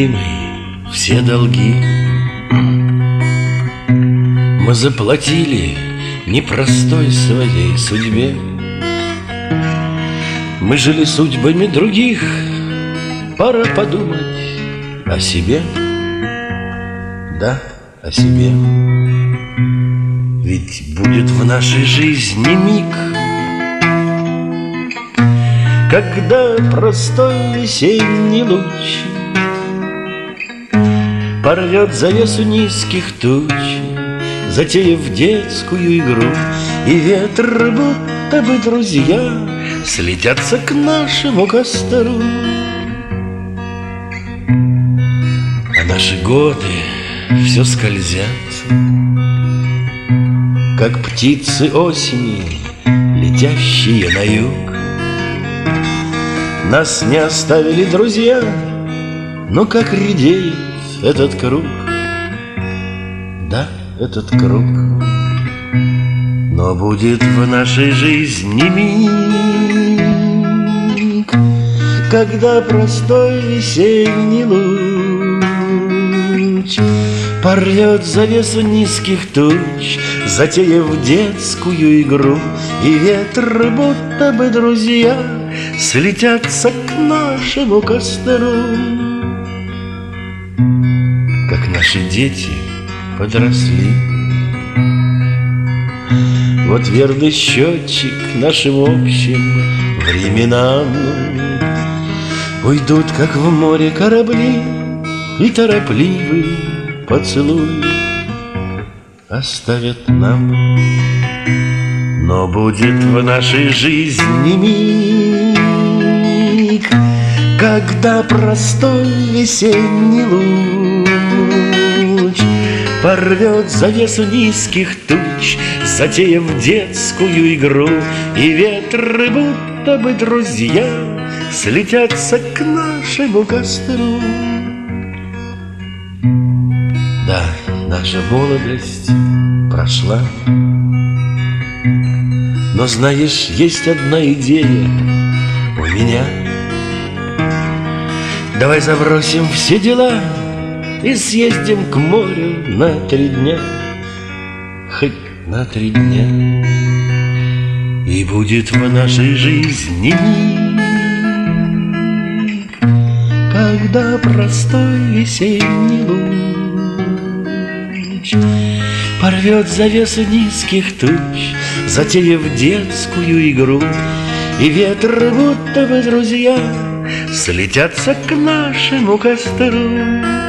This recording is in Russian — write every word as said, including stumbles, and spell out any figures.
любимый, все долги мы заплатили непростой своей судьбе. Мы жили судьбами других, пора подумать о себе. Да, о себе. Ведь будет в нашей жизни миг, когда простой весенний луч порвет завесу низких туч, затеяв детскую игру, и ветры, будто бы друзья, слетятся к нашему костру. А наши годы все скользят, как птицы осени, летящие на юг. Нас не оставили друзья, но как редеет этот круг. Да, этот круг. Но будет в нашей жизни миг, когда простой весенний луч порвет завесу низких туч, затеяв детскую игру, и ветры, будто бы друзья, слетятся к нашему костру. Как наши дети подросли, вот верный счетчик нашим общим временам. Уйдут, как в море корабли, и торопливый поцелуй оставят нам. Но будет в нашей жизни миг, когда простой весенний луч порвет завесу низких туч, затеяв детскую игру, и ветры, будто бы друзья, слетятся к нашему костру. Да, наша молодость прошла, но знаешь, есть одна идея у меня. Давай забросим все дела и съездим к морю на три дня, хоть на три дня. И будет в нашей жизни миг, когда простой весенний луч порвет завесу низких туч, затеяв детскую игру, и ветры, будто бы друзья, слетятся к нашему костру.